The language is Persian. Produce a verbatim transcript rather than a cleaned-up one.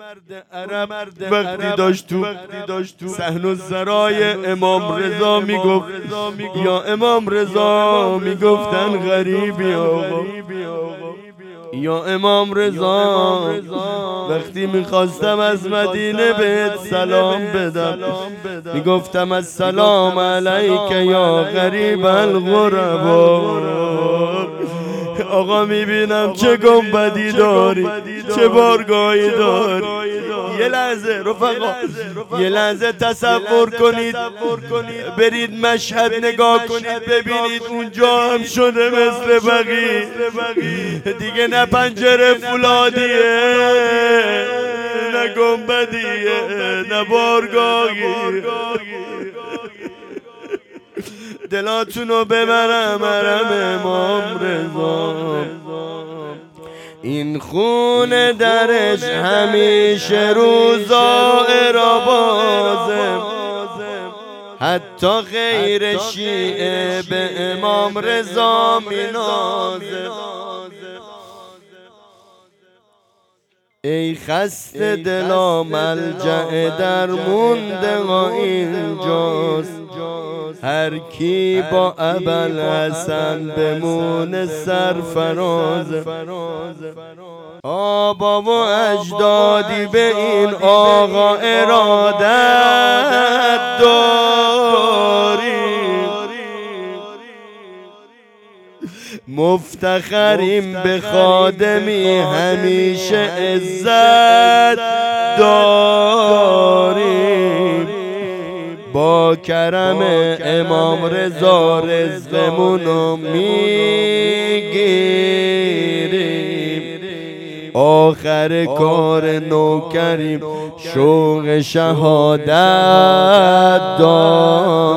عرب وقتی داشت تو صحن السرای امام رضا میگفت یا امام رضا، میگفتن غریبی آقا یا امام رضا. وقتی میخواستم از مدینه بهت سلام بدم میگفتم السلام علیک یا غریب الغربا. آقا میبینم چه گنبدی داری، چه بارگاهی داری. یه لحظه رفقا، یه لحظه تصور کنید، برید مشهد نگاه کنید ببینید اونجا هم شده مثل بقیه. دیگه نه پنجره فولادیه، نه گنبدیه، نه بارگاهی. دلاتونو ببرم حرم امام رضا. این خونه درش همیشه روزا بازه، حتی غیر شیعه به امام رضا مینازه. ای خسته دلا ملجأ درمونده ها اینجاست، هر کی با ابوالحسن بمونه سرفرازه. آبا و اجدادی به این آقا ارادت داری، مفتخریم به خادمی همیشه عزت داریم. با کرم امام رضا رزقمونو میگیریم، آخر کار نوکریم شوق شهادت داریم.